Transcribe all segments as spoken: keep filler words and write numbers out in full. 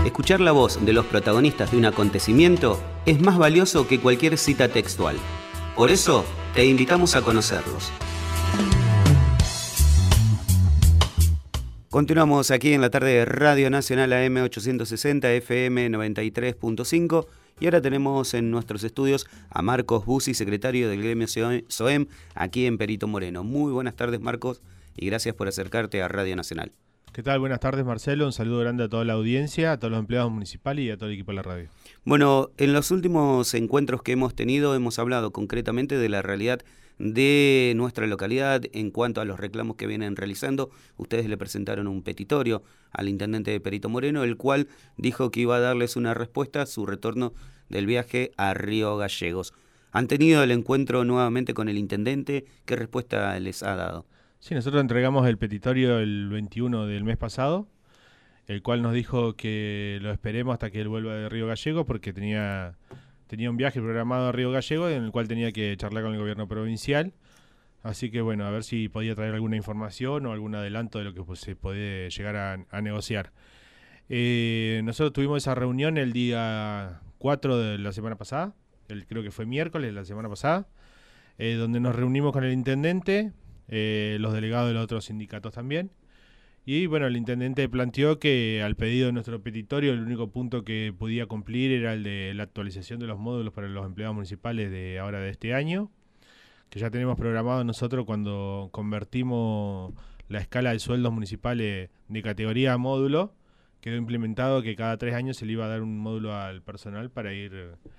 Escuchar la voz de los protagonistas de un acontecimiento es más valioso que cualquier cita textual. Por eso, te invitamos a conocerlos. Continuamos aquí en la tarde de Radio Nacional A M ochocientos sesenta, F M noventa y tres punto cinco y ahora tenemos en nuestros estudios a Marcos Bussi, secretario del gremio SOEM, aquí en Perito Moreno. Muy buenas tardes, Marcos, y gracias por acercarte a Radio Nacional. ¿Qué tal? Buenas tardes, Marcelo. Un saludo grande a toda la audiencia, a todos los empleados municipales y a todo el equipo de la radio. Bueno, en los últimos encuentros que hemos tenido hemos hablado concretamente de la realidad de nuestra localidad en cuanto a los reclamos que vienen realizando. Ustedes le presentaron un petitorio al intendente de Perito Moreno, el cual dijo que iba a darles una respuesta a su retorno del viaje a Río Gallegos. ¿Han tenido el encuentro nuevamente con el intendente? ¿Qué respuesta les ha dado? Sí, nosotros entregamos el petitorio el veintiuno del mes pasado, el cual nos dijo que lo esperemos hasta que él vuelva de Río Gallegos porque tenía, tenía un viaje programado a Río Gallegos en el cual tenía que charlar con el gobierno provincial. Así que bueno, a ver si podía traer alguna información o algún adelanto de lo que pues, se puede llegar a, a negociar. Eh, nosotros tuvimos esa reunión el día cuatro de la semana pasada, el, creo que fue miércoles de la semana pasada, eh, donde nos reunimos con el intendente, eh, los delegados de los otros sindicatos también. Y bueno, el intendente planteó que al pedido de nuestro petitorio el único punto que podía cumplir era el de la actualización de los módulos para los empleados municipales de ahora de este año, que ya tenemos programado nosotros cuando convertimos la escala de sueldos municipales de categoría a módulo. Quedó implementado que cada tres años se le iba a dar un módulo al personal para ir,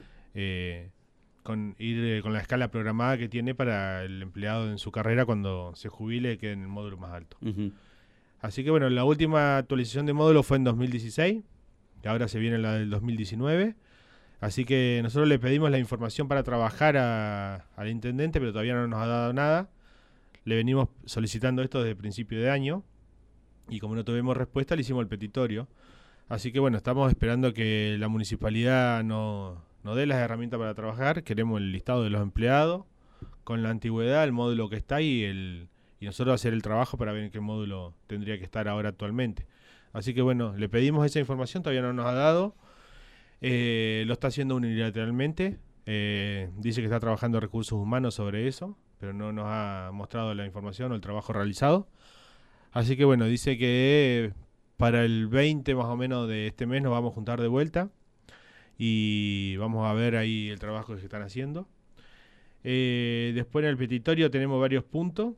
eh, con, ir eh, con la escala programada que tiene para el empleado en su carrera cuando se jubile, quede en el módulo más alto. Uh-huh. Así que bueno, la última actualización de módulo fue en dos mil dieciséis, y ahora se viene la del dos mil diecinueve. Así que nosotros le pedimos la información para trabajar a, al intendente, pero todavía no nos ha dado nada. Le venimos solicitando esto desde principio de año. Y como no tuvimos respuesta, le hicimos el petitorio. Así que bueno, estamos esperando que la municipalidad nos no dé las herramientas para trabajar. Queremos el listado de los empleados, con la antigüedad, el módulo que está y, el, y nosotros hacer el trabajo para ver en qué módulo tendría que estar ahora actualmente. Así que bueno, le pedimos esa información, todavía no nos ha dado. Eh, lo está haciendo unilateralmente. Eh, dice que está trabajando recursos humanos sobre eso, pero no nos ha mostrado la información o el trabajo realizado. Así que bueno, dice que para el veinte más o menos de este mes nos vamos a juntar de vuelta y vamos a ver ahí el trabajo que se están haciendo. Eh, después en el petitorio tenemos varios puntos,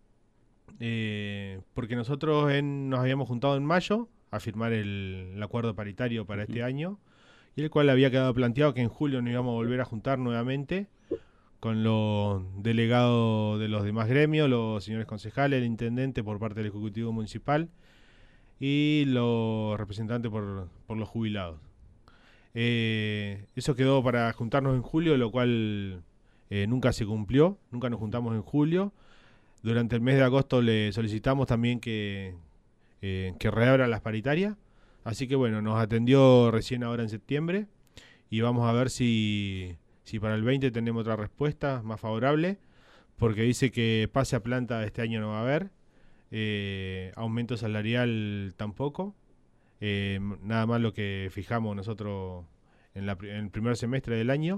eh, porque nosotros en, nos habíamos juntado en mayo a firmar el, el acuerdo paritario para este año, y el cual había quedado planteado que en julio nos íbamos a volver a juntar nuevamente con los delegados de los demás gremios, los señores concejales, el intendente por parte del Ejecutivo Municipal y los representantes por, por los jubilados. Eh, eso quedó para juntarnos en julio, lo cual eh, nunca se cumplió, nunca nos juntamos en julio. Durante el mes de agosto le solicitamos también que, eh, que reabran las paritarias, así que bueno, nos atendió recién ahora en septiembre y vamos a ver si... Si para el veinte tenemos otra respuesta más favorable, porque dice que pase a planta este año no va a haber, eh, aumento salarial tampoco, eh, nada más lo que fijamos nosotros en, la, en el primer semestre del año.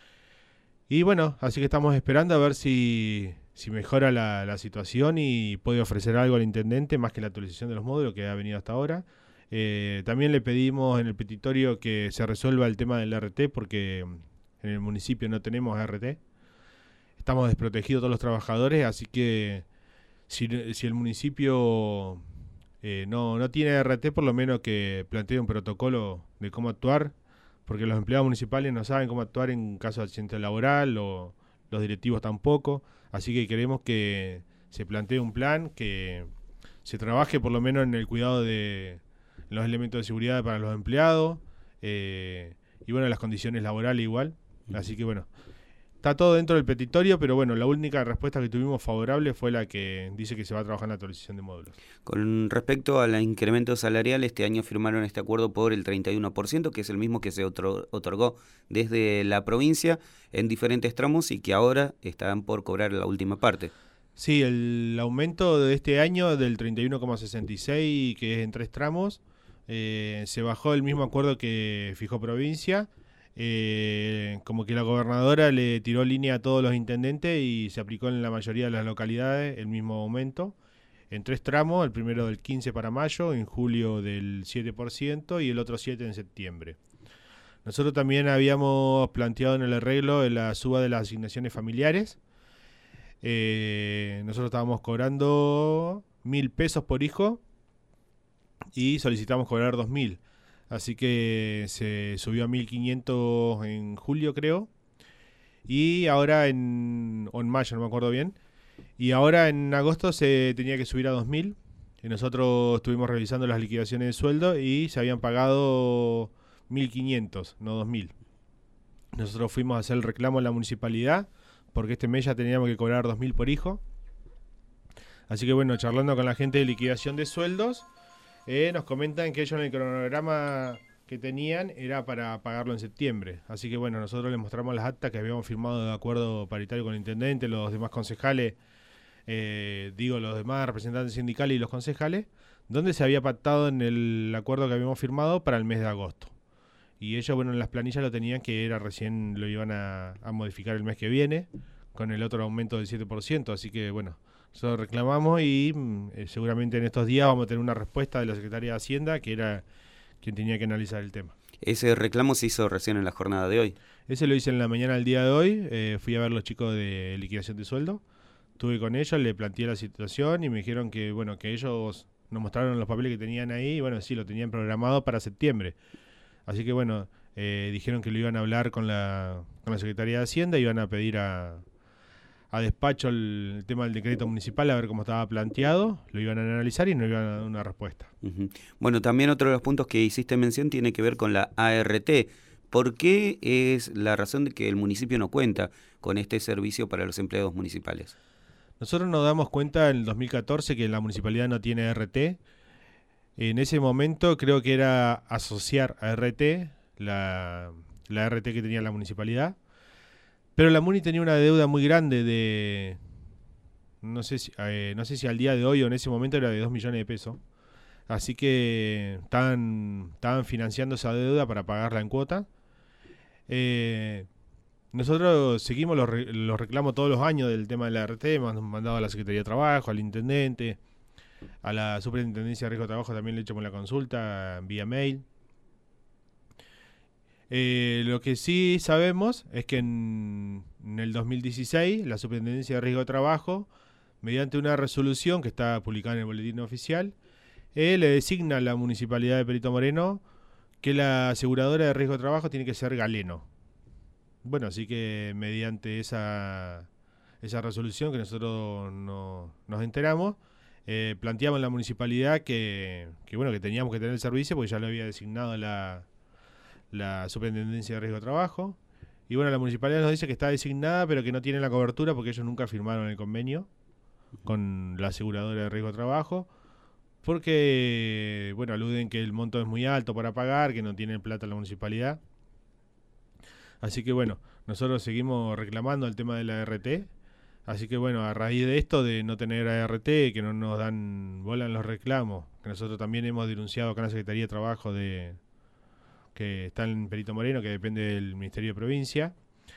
Y bueno, así que estamos esperando a ver si, si mejora la, la situación y puede ofrecer algo al intendente más que la actualización de los módulos que ha venido hasta ahora. Eh, también le pedimos en el petitorio que se resuelva el tema del R T porque... En el municipio no tenemos R T. Estamos desprotegidos todos los trabajadores, así que si, si el municipio eh, no, no tiene R T, por lo menos que plantee un protocolo de cómo actuar, porque los empleados municipales no saben cómo actuar en caso de accidente laboral, o los directivos tampoco. Así que queremos que se plantee un plan, que se trabaje por lo menos en el cuidado de los elementos de seguridad para los empleados, eh, y bueno, las condiciones laborales igual. Así que bueno, está todo dentro del petitorio, pero bueno, la única respuesta que tuvimos favorable fue la que dice que se va a trabajar en la actualización de módulos. Con respecto al incremento salarial, este año firmaron este acuerdo por el treinta y uno por ciento, que es el mismo que se otorgó desde la provincia en diferentes tramos y que ahora están por cobrar la última parte. Sí, el aumento de este año del treinta y uno coma sesenta y seis, que es en tres tramos, eh, se bajó el mismo acuerdo que fijó provincia. Eh, como que la gobernadora le tiró línea a todos los intendentes y se aplicó en la mayoría de las localidades el mismo aumento. En tres tramos, el primero del quince para mayo, en julio del siete por ciento y el otro siete en septiembre. Nosotros también habíamos planteado en el arreglo la suba de las asignaciones familiares. Eh, nosotros estábamos cobrando mil pesos por hijo y solicitamos cobrar dos mil. Así que se subió a mil quinientos en julio, creo. Y ahora en, o en mayo, no me acuerdo bien. Y ahora en agosto se tenía que subir a dos mil. Y nosotros estuvimos revisando las liquidaciones de sueldo y se habían pagado mil quinientos, no dos mil. Nosotros fuimos a hacer el reclamo en la municipalidad porque este mes ya teníamos que cobrar dos mil por hijo. Así que bueno, charlando con la gente de liquidación de sueldos, eh, nos comentan que ellos en el cronograma que tenían era para pagarlo en septiembre. Así que bueno, nosotros les mostramos las actas que habíamos firmado de acuerdo paritario con el intendente, los demás concejales, eh, digo los demás representantes sindicales y los concejales, donde se había pactado en el acuerdo que habíamos firmado para el mes de agosto. Y ellos, bueno, en las planillas lo tenían que era recién lo iban a, a modificar el mes que viene, con el otro aumento del siete por ciento. Así que, bueno, nosotros reclamamos y eh, seguramente en estos días vamos a tener una respuesta de la Secretaría de Hacienda, que era quien tenía que analizar el tema. Ese reclamo se hizo recién en la jornada de hoy. Ese lo hice en la mañana del día de hoy. Eh, fui a ver los chicos de liquidación de sueldo. Estuve con ellos, le planteé la situación y me dijeron que, bueno, que ellos nos mostraron los papeles que tenían ahí y, bueno, sí, lo tenían programado para septiembre. Así que bueno, eh, dijeron que lo iban a hablar con la, con la Secretaría de Hacienda, iban a pedir a, a despacho el, el tema del decreto municipal, a ver cómo estaba planteado, lo iban a analizar y nos iban a dar una respuesta. Uh-huh. Bueno, también otro de los puntos que hiciste mención tiene que ver con la A R T. ¿Por qué es la razón de que el municipio no cuenta con este servicio para los empleados municipales? Nosotros nos damos cuenta en el dos mil catorce que la municipalidad no tiene A R T. En ese momento creo que era asociar a R T, la, la R T que tenía la municipalidad, pero la Muni tenía una deuda muy grande de, no sé si, eh, no sé si al día de hoy o en ese momento era de dos millones de pesos, así que estaban, estaban financiando esa deuda para pagarla en cuota. Eh, nosotros seguimos los, re, los reclamos todos los años del tema de la R T, hemos mandado a la Secretaría de Trabajo, al Intendente, a la Superintendencia de Riesgo de Trabajo también le echamos la consulta vía mail. Eh, lo que sí sabemos es que en, en el dos mil dieciséis la Superintendencia de Riesgo de Trabajo, mediante una resolución que está publicada en el boletín oficial, eh, le designa a la Municipalidad de Perito Moreno que la aseguradora de riesgo de trabajo tiene que ser Galeno. Bueno, así que mediante esa, esa resolución que nosotros no, nos enteramos, Eh, planteamos en la municipalidad que, que bueno que teníamos que tener el servicio porque ya lo había designado la, la Superintendencia de Riesgo de Trabajo. Y bueno, la municipalidad nos dice que está designada pero que no tiene la cobertura porque ellos nunca firmaron el convenio con la aseguradora de riesgo de trabajo, porque bueno, aluden que el monto es muy alto para pagar, que no tienen plata la municipalidad. Así que bueno, nosotros seguimos reclamando el tema de la R T. Así que bueno, a raíz de esto, de no tener A R T, que no nos dan bola en los reclamos, que nosotros también hemos denunciado acá en la Secretaría de Trabajo de que está en Perito Moreno, que depende del Ministerio de Provincia.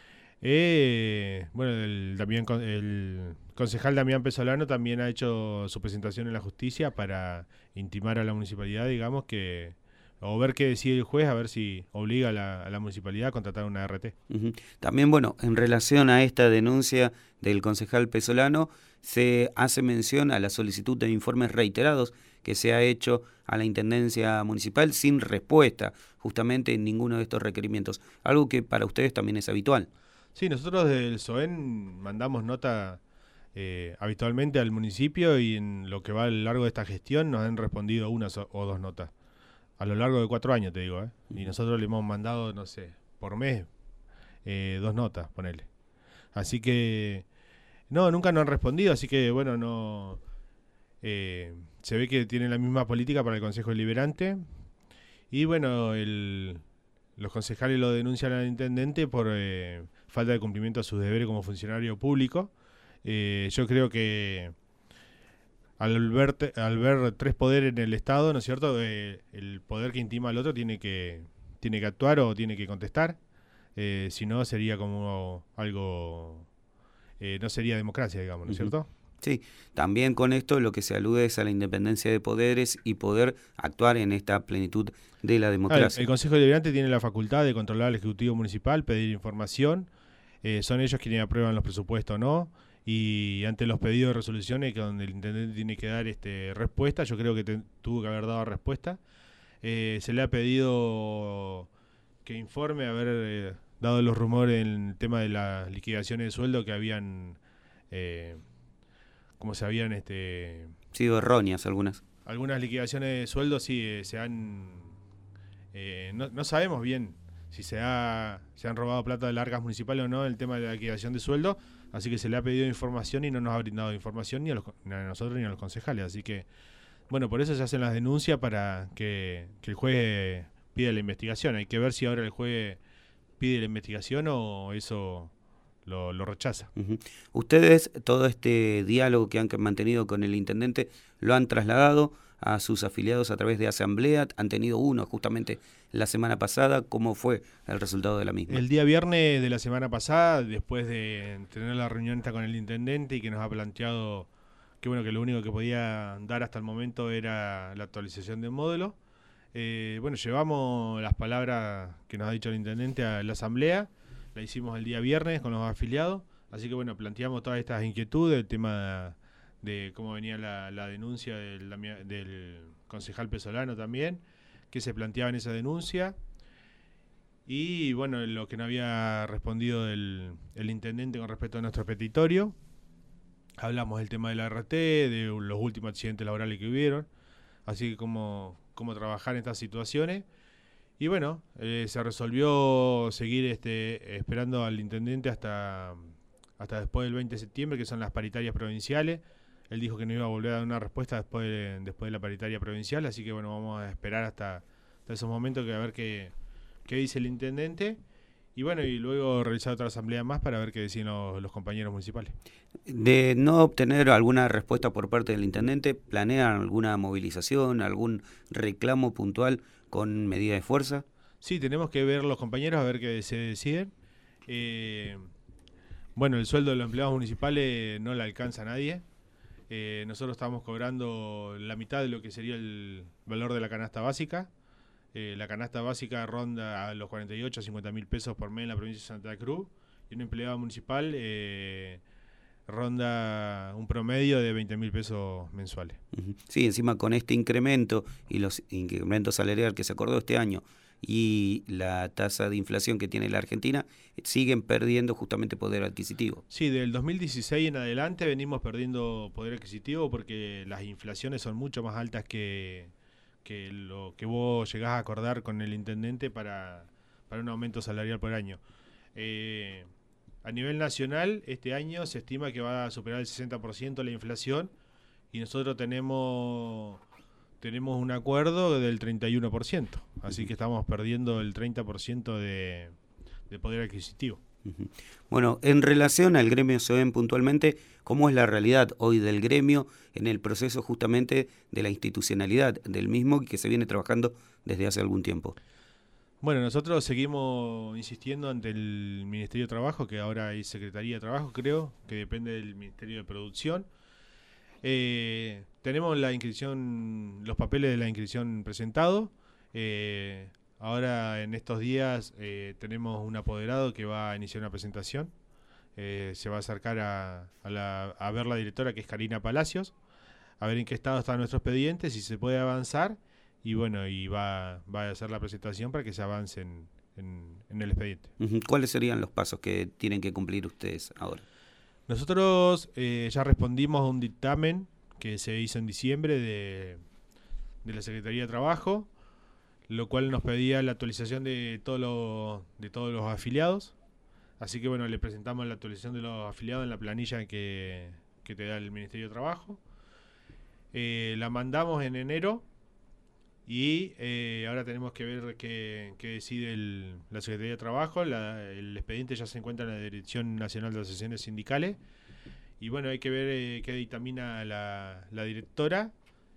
Eh, bueno, el, también el concejal Damián Pesolano también ha hecho su presentación en la justicia para intimar a la municipalidad, digamos, que o ver qué decide el juez, a ver si obliga a la, a la municipalidad a contratar una A R T. Uh-huh. También, bueno, en relación a esta denuncia del concejal Pesolano, se hace mención a la solicitud de informes reiterados que se ha hecho a la Intendencia Municipal sin respuesta, justamente en ninguno de estos requerimientos, algo que para ustedes también es habitual. Sí, nosotros del SOEN mandamos nota eh, habitualmente al municipio y en lo que va a lo largo de esta gestión nos han respondido una o dos notas. A lo largo de cuatro años, te digo, ¿eh? Y nosotros le hemos mandado, no sé, por mes, eh, dos notas, ponele. Así que, no, nunca nos han respondido, así que, bueno, no... Eh, se ve que tienen la misma política para el Consejo Deliberante. Y, bueno, el, los concejales lo denuncian al intendente por eh, falta de cumplimiento a sus deberes como funcionario público. Eh, yo creo que... al ver, te, al ver tres poderes en el Estado, ¿no es cierto? Eh, el poder que intima al otro tiene que, tiene que actuar o tiene que contestar. Eh, si no, sería como algo... Eh, no sería democracia, digamos, ¿no es Uh-huh. cierto? Sí, también con esto lo que se alude es a la independencia de poderes y poder actuar en esta plenitud de la Ah, el, democracia. el Consejo Deliberante tiene la facultad de controlar al Ejecutivo Municipal, pedir información. Eh, son ellos quienes aprueban los presupuestos o no. Y ante los pedidos de resoluciones que donde el intendente tiene que dar este respuesta, yo creo que te, tuvo que haber dado respuesta. Eh, se le ha pedido que informe, haber eh, dado los rumores en el tema de las liquidaciones de sueldo que habían, eh, como se habían, este, Sido erróneas algunas. algunas liquidaciones de sueldo sí eh, se han, eh, no, no sabemos bien si se, ha, se han robado plata de las arcas municipales o no el tema de la liquidación de sueldo, así que se le ha pedido información y no nos ha brindado información ni a, los, ni a nosotros ni a los concejales, así que bueno, por eso se hacen las denuncias para que, que el juez pida la investigación. Hay que ver si ahora el juez pide la investigación o eso lo, lo rechaza. Uh-huh. Ustedes, todo este diálogo que han mantenido con el intendente, lo han trasladado a sus afiliados a través de asamblea, han tenido uno justamente la semana pasada. ¿Cómo fue el resultado de la misma? El día viernes de la semana pasada, después de tener la reunión esta con el intendente y que nos ha planteado que bueno, que lo único que podía dar hasta el momento era la actualización del módulo. Eh, bueno, llevamos las palabras que nos ha dicho el intendente a la asamblea, la hicimos el día viernes con los afiliados, así que bueno, planteamos todas estas inquietudes, el tema de, de cómo venía la, la denuncia del, del concejal Pesolano también, que se planteaba en esa denuncia, y bueno, lo que no había respondido el, el intendente con respecto a nuestro petitorio. Hablamos del tema de la R T, de los últimos accidentes laborales que hubieron, así que cómo, cómo trabajar en estas situaciones. Y bueno, eh, se resolvió seguir este, esperando al intendente hasta, hasta después del veinte de septiembre, que son las paritarias provinciales. Él dijo que no iba a volver a dar una respuesta después de, después de la paritaria provincial, así que bueno, vamos a esperar hasta, hasta esos momentos que a ver qué, qué dice el intendente. Y bueno, y luego realizar otra asamblea más para ver qué decían los, los compañeros municipales. De no obtener alguna respuesta por parte del intendente, ¿planean alguna movilización, algún reclamo puntual con medida de fuerza? Sí, tenemos que ver los compañeros a ver qué se deciden. Eh, bueno, el sueldo de los empleados municipales no le alcanza a nadie. Eh, nosotros estamos cobrando la mitad de lo que sería el valor de la canasta básica. Eh, la canasta básica ronda a los cuarenta y ocho a cincuenta mil pesos por mes en la provincia de Santa Cruz, y un empleado municipal eh, ronda un promedio de veinte mil pesos mensuales. Uh-huh. Sí, encima con este incremento y los incrementos salariales que se acordó este año y la tasa de inflación que tiene la Argentina, siguen perdiendo justamente poder adquisitivo. Sí, del dos mil dieciséis en adelante venimos perdiendo poder adquisitivo porque las inflaciones son mucho más altas que... que lo que vos llegás a acordar con el intendente para, para un aumento salarial por año. Eh, a nivel nacional, este año se estima que va a superar el sesenta por ciento la inflación y nosotros tenemos, tenemos un acuerdo del treinta y uno por ciento, así que estamos perdiendo el treinta por ciento de, de poder adquisitivo. Uh-huh. Bueno, en relación al gremio SOEM puntualmente, ¿cómo es la realidad hoy del gremio en el proceso justamente de la institucionalidad del mismo que se viene trabajando desde hace algún tiempo? Bueno, nosotros seguimos insistiendo ante el Ministerio de Trabajo, que ahora hay Secretaría de Trabajo, creo, que depende del Ministerio de Producción. Eh, tenemos la inscripción, los papeles de la inscripción presentados. Eh, Ahora, en estos días, eh, tenemos un apoderado que va a iniciar una presentación. Eh, se va a acercar a, a, la, a ver la directora, que es Karina Palacios, a ver en qué estado están nuestros expedientes, si se puede avanzar. Y bueno, y va, va a hacer la presentación para que se avance en, en, en el expediente. Uh-huh. ¿Cuáles serían los pasos que tienen que cumplir ustedes ahora? Nosotros eh, ya respondimos a un dictamen que se hizo en diciembre de, de la Secretaría de Trabajo, lo cual nos pedía la actualización de, todo lo, de todos los afiliados. Así que bueno, le presentamos la actualización de los afiliados en la planilla que, que te da el Ministerio de Trabajo. Eh, la mandamos en enero y eh, ahora tenemos que ver qué, qué decide el, la Secretaría de Trabajo. La, el expediente ya se encuentra en la Dirección Nacional de Asociaciones Sindicales y bueno, hay que ver eh, qué dictamina la, la directora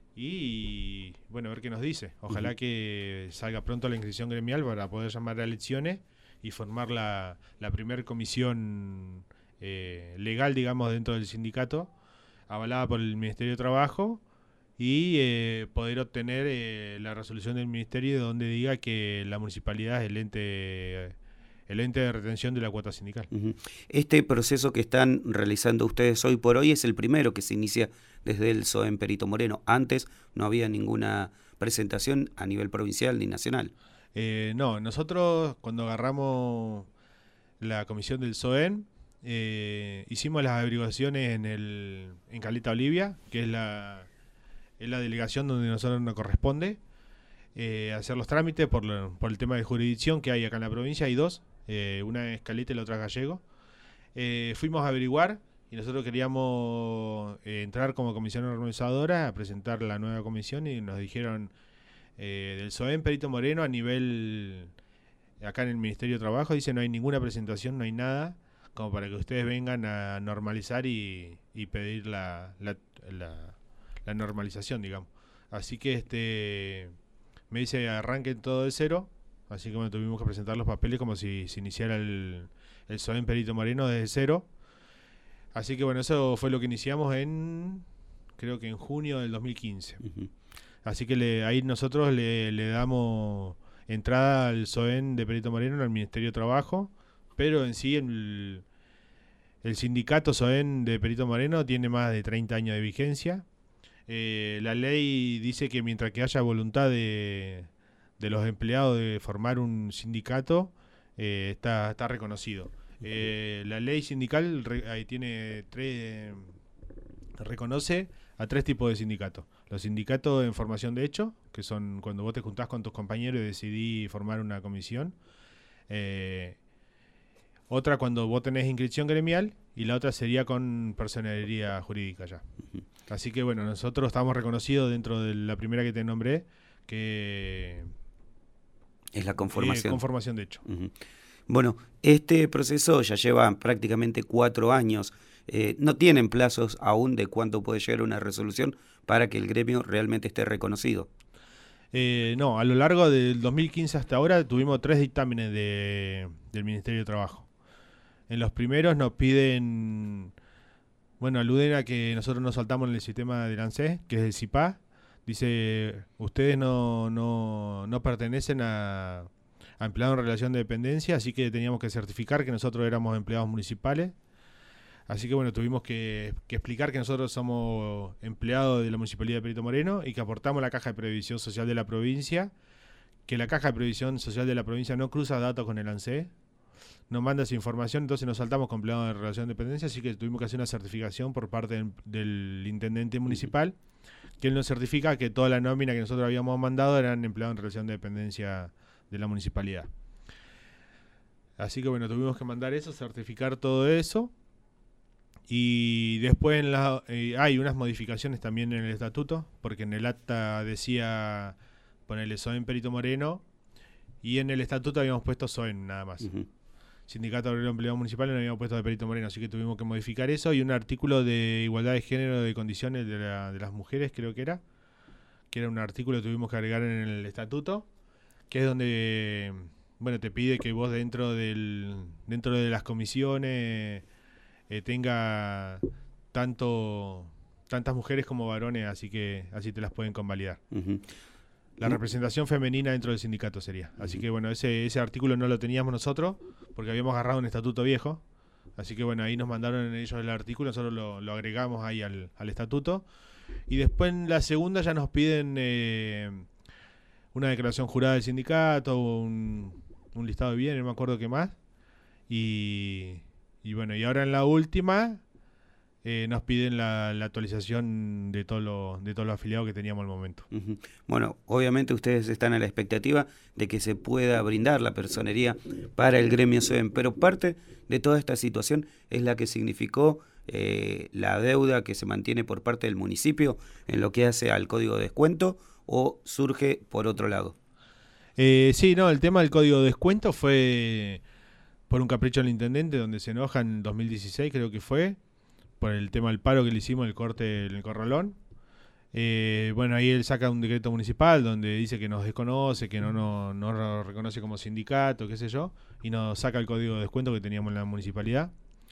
y bueno, a ver qué nos dice. Ojalá uh-huh. que salga pronto la inscripción gremial para poder llamar a elecciones y formar la, la primer comisión eh, legal, digamos, dentro del sindicato, avalada por el Ministerio de Trabajo, y eh, poder obtener eh, la resolución del Ministerio donde diga que la municipalidad es el ente, el ente de retención de la cuota sindical. Uh-huh. Este proceso que están realizando ustedes hoy por hoy es el primero que se inicia desde el SOEN Perito Moreno. Antes no había ninguna presentación a nivel provincial ni nacional. Eh, no, nosotros cuando agarramos la comisión del SOEN, eh, hicimos las averiguaciones en, el, en Caleta Olivia, que es la, es la delegación donde a nosotros nos corresponde eh, hacer los trámites por, lo, por el tema de jurisdicción que hay acá en la provincia. Hay dos, eh, una es Caleta y la otra es Gallego. Eh, fuimos a averiguar y nosotros queríamos eh, entrar como comisión organizadora a presentar la nueva comisión y nos dijeron eh, del SOEN Perito Moreno a nivel, acá en el Ministerio de Trabajo, dice no hay ninguna presentación, no hay nada como para que ustedes vengan a normalizar y, y pedir la, la, la, la normalización, digamos. Así que este me dice arranquen todo de cero, así que bueno, tuvimos que presentar los papeles como si se iniciara el, el SOEN Perito Moreno desde cero. Así que bueno, eso fue lo que iniciamos en, creo que en junio del dos mil quince. Uh-huh. Así que le, ahí nosotros le, le damos entrada al SOEN de Perito Moreno, al Ministerio de Trabajo, pero en sí el, el sindicato SOEN de Perito Moreno tiene más de treinta años de vigencia. Eh, la ley dice que mientras que haya voluntad de, de los empleados de formar un sindicato, eh, está, está reconocido. Eh, la ley sindical re, ahí tiene tres, reconoce a tres tipos de sindicatos. Los sindicatos en formación de hecho, que son cuando vos te juntás con tus compañeros y decidís formar una comisión. Eh, otra cuando vos tenés inscripción gremial y la otra sería con personería jurídica ya. Uh-huh. Así que bueno, nosotros estamos reconocidos dentro de la primera que te nombré, que es la conformación. Eh, conformación de hecho. Uh-huh. Bueno, este proceso ya lleva prácticamente cuatro años. Eh, no tienen plazos aún de cuánto puede llegar una resolución para que el gremio realmente esté reconocido. Eh, no, a lo largo del dos mil quince hasta ahora tuvimos tres dictámenes de, del Ministerio de Trabajo. En los primeros nos piden, bueno, aluden a que nosotros nos saltamos en el sistema del ANSES, que es el C I P A. Dice, ustedes no, no, no pertenecen a, a empleados en relación de dependencia, así que teníamos que certificar que nosotros éramos empleados municipales. Así que bueno, tuvimos que, que explicar que nosotros somos empleados de la Municipalidad de Perito Moreno y que aportamos a la Caja de Previsión Social de la provincia, que la Caja de Previsión Social de la provincia no cruza datos con el ANSES, nos manda esa información, entonces nos saltamos con empleados en relación de dependencia, así que tuvimos que hacer una certificación por parte del, del intendente municipal, que él nos certifica que toda la nómina que nosotros habíamos mandado eran empleados en relación de dependencia de la municipalidad. Así que bueno, tuvimos que mandar eso, certificar todo eso. Y después en la, eh, hay unas modificaciones también en el estatuto, porque en el acta decía ponerle SOEN Perito Moreno y en el estatuto habíamos puesto SOEN nada más. Uh-huh. Sindicato Obrero Empleado Municipal no habíamos puesto de Perito Moreno, así que tuvimos que modificar eso. Y un artículo de igualdad de género de condiciones de, la, de las mujeres, creo que era, que era un artículo que tuvimos que agregar en el estatuto, que es donde, bueno, te pide que vos dentro del dentro de las comisiones Eh, tenga tanto tantas mujeres como varones, así que así te las pueden convalidar. Uh-huh. La uh-huh. representación femenina dentro del sindicato sería. Así uh-huh. que bueno, ese ese artículo no lo teníamos nosotros porque habíamos agarrado un estatuto viejo. Así que bueno, ahí nos mandaron ellos el artículo, nosotros lo, lo agregamos ahí al, al estatuto. Y después en la segunda ya nos piden eh, una declaración jurada del sindicato, un, un listado de bienes, no me acuerdo qué más. Y... Y bueno, y ahora en la última eh, nos piden la, la actualización de todos los de todos los afiliados que teníamos al momento. Uh-huh. Bueno, obviamente ustedes están a la expectativa de que se pueda brindar la personería para el gremio SOEN, pero parte de toda esta situación es la que significó eh, la deuda que se mantiene por parte del municipio en lo que hace al código de descuento, o surge por otro lado. Eh, sí, no, el tema del código de descuento fue por un capricho del intendente, donde se enoja en dos mil dieciséis, creo que fue, por el tema del paro que le hicimos, el corte en el corralón. Eh, bueno, ahí él saca un decreto municipal donde dice que nos desconoce, que no nos no, no reconoce como sindicato, qué sé yo, y nos saca el código de descuento que teníamos en la municipalidad.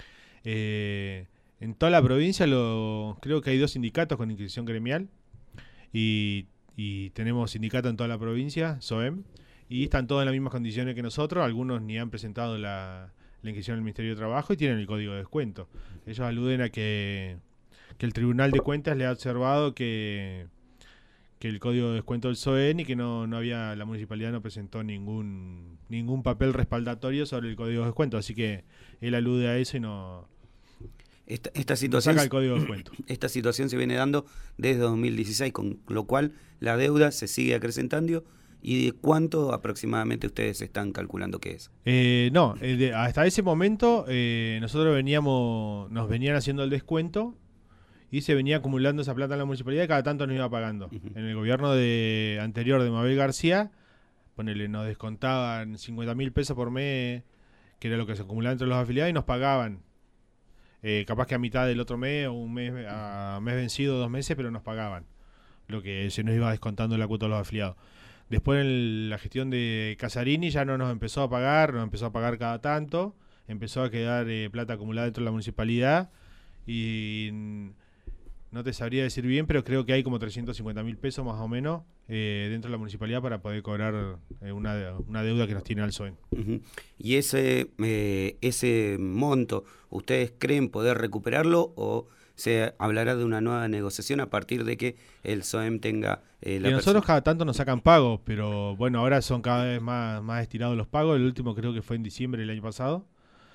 Eh, en toda la provincia lo, creo que hay dos sindicatos con inscripción gremial y, y tenemos sindicato en toda la provincia, SOEM, y están todos en las mismas condiciones que nosotros. Algunos ni han presentado la, la inscripción del Ministerio de Trabajo y tienen el código de descuento. Ellos aluden a que que el Tribunal de Cuentas le ha observado que, que el código de descuento del SOEN y que no, no había, la municipalidad no presentó ningún ningún papel respaldatorio sobre el código de descuento, así que él alude a eso y no, esta, esta situación, no saca el código de descuento. Esta situación se viene dando desde dos mil dieciséis, con lo cual la deuda se sigue acrecentando. ¿Y de cuánto aproximadamente ustedes están calculando que es? Eh, no, eh, de, hasta ese momento eh, nosotros veníamos, nos venían haciendo el descuento y se venía acumulando esa plata en la municipalidad y cada tanto nos iba pagando. Uh-huh. En el gobierno de anterior de Mabel García, ponele, nos descontaban cincuenta mil pesos por mes, que era lo que se acumulaba entre los afiliados, y nos pagaban. Eh, capaz que a mitad del otro mes, o un mes, a mes vencido, dos meses, pero nos pagaban. Lo que se nos iba descontando en la cuota de los afiliados. Después en la gestión de Casarini ya no nos empezó a pagar, nos empezó a pagar cada tanto, empezó a quedar eh, plata acumulada dentro de la municipalidad y no te sabría decir bien, pero creo que hay como trescientos cincuenta mil pesos más o menos eh, dentro de la municipalidad para poder cobrar eh, una, una deuda que nos tiene al SOEN. Uh-huh. ¿Y ese, eh, ese monto, ustedes creen poder recuperarlo o se hablará de una nueva negociación a partir de que el SOEM tenga eh, la y nosotros cada tanto nos sacan pagos, pero bueno, ahora son cada vez más, más estirados los pagos. El último creo que fue en diciembre del año pasado.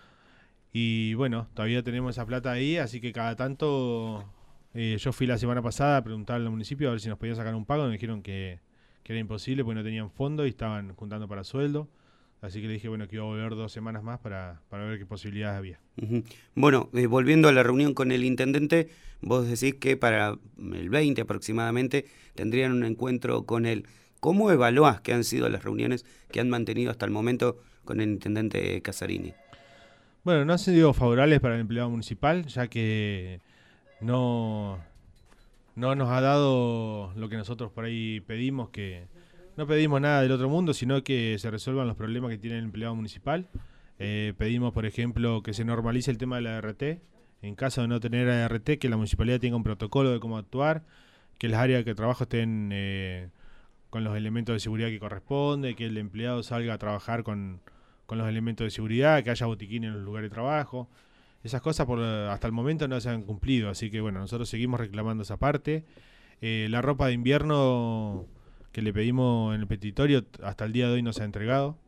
Y bueno, todavía tenemos esa plata ahí, así que cada tanto... Eh, yo fui la semana pasada a preguntar al municipio a ver si nos podían sacar un pago. Me dijeron que, que era imposible porque no tenían fondo y estaban juntando para sueldo. Así que le dije bueno que iba a volver dos semanas más para, para ver qué posibilidades había. Uh-huh. Bueno, eh, volviendo a la reunión con el intendente, vos decís que para el veinte aproximadamente tendrían un encuentro con él. ¿Cómo evaluás que han sido las reuniones que han mantenido hasta el momento con el intendente Casarini? Bueno, no han sido favorables para el empleado municipal, ya que no, no nos ha dado lo que nosotros por ahí pedimos, que no pedimos nada del otro mundo, sino que se resuelvan los problemas que tiene el empleado municipal. Eh, pedimos, por ejemplo, que se normalice el tema de la A R T. En caso de no tener A R T, que la municipalidad tenga un protocolo de cómo actuar, que las áreas de trabajo estén eh, con los elementos de seguridad que corresponde, que el empleado salga a trabajar con, con los elementos de seguridad, que haya botiquín en los lugares de trabajo. Esas cosas por hasta el momento no se han cumplido, así que bueno, nosotros seguimos reclamando esa parte. Eh, la ropa de invierno que le pedimos en el petitorio hasta el día de hoy no se ha entregado.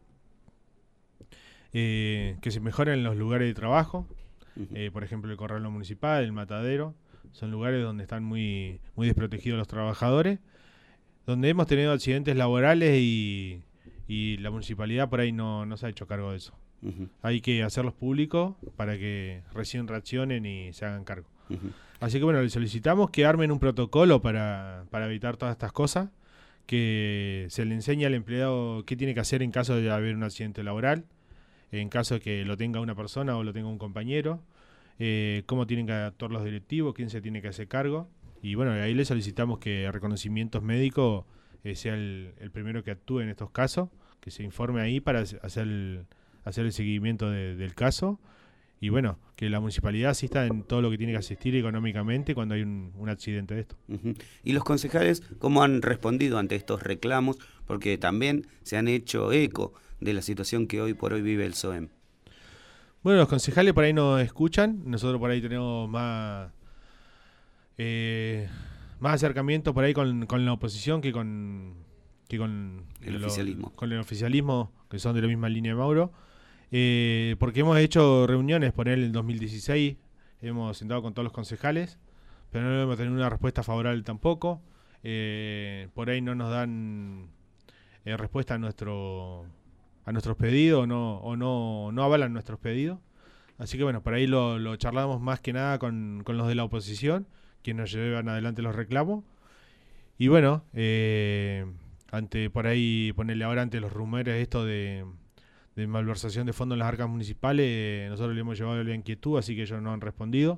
Eh, que se mejoren los lugares de trabajo, eh, por ejemplo el corralón municipal, el matadero, son lugares donde están muy, muy desprotegidos los trabajadores, donde hemos tenido accidentes laborales y, y la municipalidad por ahí no, no se ha hecho cargo de eso. Uh-huh. Hay que hacerlos públicos para que recién reaccionen y se hagan cargo. Uh-huh. Así que bueno, le solicitamos que armen un protocolo para, para evitar todas estas cosas, que se le enseñe al empleado qué tiene que hacer en caso de haber un accidente laboral, en caso de que lo tenga una persona o lo tenga un compañero, eh, cómo tienen que actuar los directivos, quién se tiene que hacer cargo. Y bueno, ahí le solicitamos que reconocimientos médicos eh, sea el, el primero que actúe en estos casos, que se informe ahí para hacer el, hacer el seguimiento de, del caso. Y bueno, que la municipalidad asista en todo lo que tiene que asistir económicamente cuando hay un, un accidente de esto. Uh-huh. ¿Y los concejales cómo han respondido ante estos reclamos? Porque también se han hecho eco de la situación que hoy por hoy vive el SOEM. Bueno, los concejales por ahí nos escuchan, nosotros por ahí tenemos más eh, más acercamiento por ahí con, con la oposición que con que con el lo, oficialismo. Con el oficialismo, que son de la misma línea de Mauro, eh, porque hemos hecho reuniones por él en el dos mil dieciséis, hemos sentado con todos los concejales, pero no hemos tenido una respuesta favorable tampoco. Eh, por ahí no nos dan eh, respuesta a nuestro a nuestros pedidos, no, o no, no avalan nuestros pedidos. Así que bueno, por ahí lo, lo charlamos más que nada con, con los de la oposición, quienes nos llevan adelante los reclamos. Y bueno, eh, ante por ahí ponerle ahora ante los rumores esto de, de malversación de fondos en las arcas municipales, eh, nosotros le hemos llevado la inquietud, así que ellos no han respondido.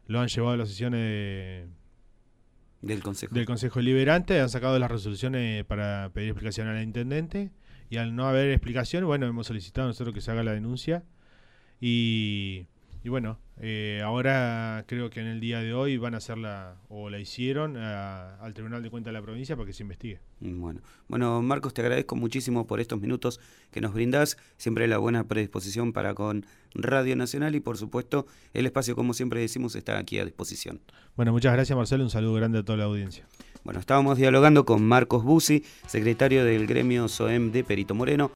lo han llevado a las sesiones de, del Consejo. del Consejo Deliberante, han sacado las resoluciones para pedir explicación al intendente, y al no haber explicación, bueno, hemos solicitado nosotros que se haga la denuncia, y, y bueno, eh, ahora creo que en el día de hoy van a hacerla, o la hicieron, a, al Tribunal de Cuentas de la provincia para que se investigue. Bueno, bueno, Marcos, te agradezco muchísimo por estos minutos que nos brindás, siempre la buena predisposición para con Radio Nacional y por supuesto el espacio, como siempre decimos, está aquí a disposición. Bueno, muchas gracias, Marcelo, un saludo grande a toda la audiencia. Bueno, estábamos dialogando con Marcos Bussi, secretario del gremio SOEM de Perito Moreno.